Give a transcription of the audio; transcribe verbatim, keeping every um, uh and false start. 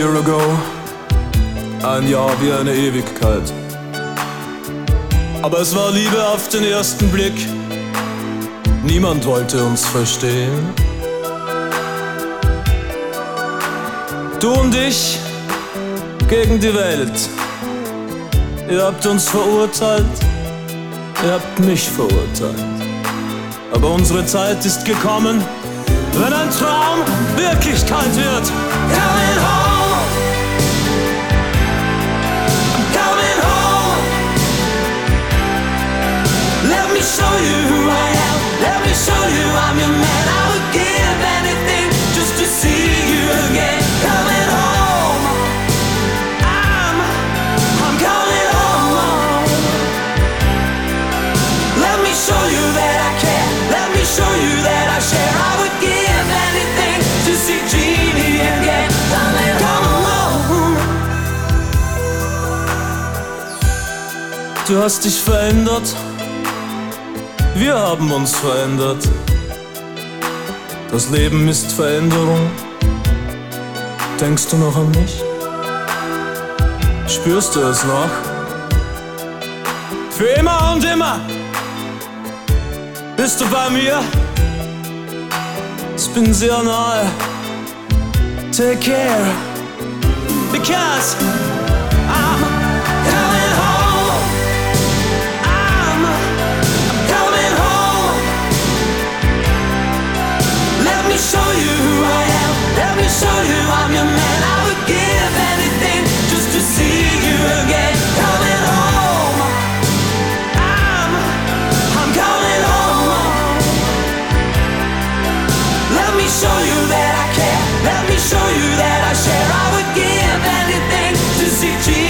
year ago, ein Jahr wie eine Ewigkeit. Aber es war Liebe auf den ersten Blick, niemand wollte uns verstehen. Du und ich gegen die Welt, ihr habt uns verurteilt, ihr habt mich verurteilt. Aber unsere Zeit ist gekommen, wenn ein Traum Wirklichkeit wird. Coming home, I'm coming home. Let me show you who I am, let me show you I'm your man. I would give anything just to see you again. Coming home, I'm, I'm coming home. Let me show you that I care, let me show you that I share. I would give anything to see Jeannie again. Coming home. Du hast dich verändert, wir haben uns verändert. Das Leben ist Veränderung. Denkst du noch an mich? Spürst du es noch? Für immer und immer bist du bei mir. Ich bin sehr nahe. Take care, because I'm coming home. I'm, I'm coming home. Let me show you who I am, let me show you I'm your man. I would give anything just to see you again. Coming home. I'm, I'm coming home. Let me show you that I care, let me show you that I share. I would give anything to see Jesus.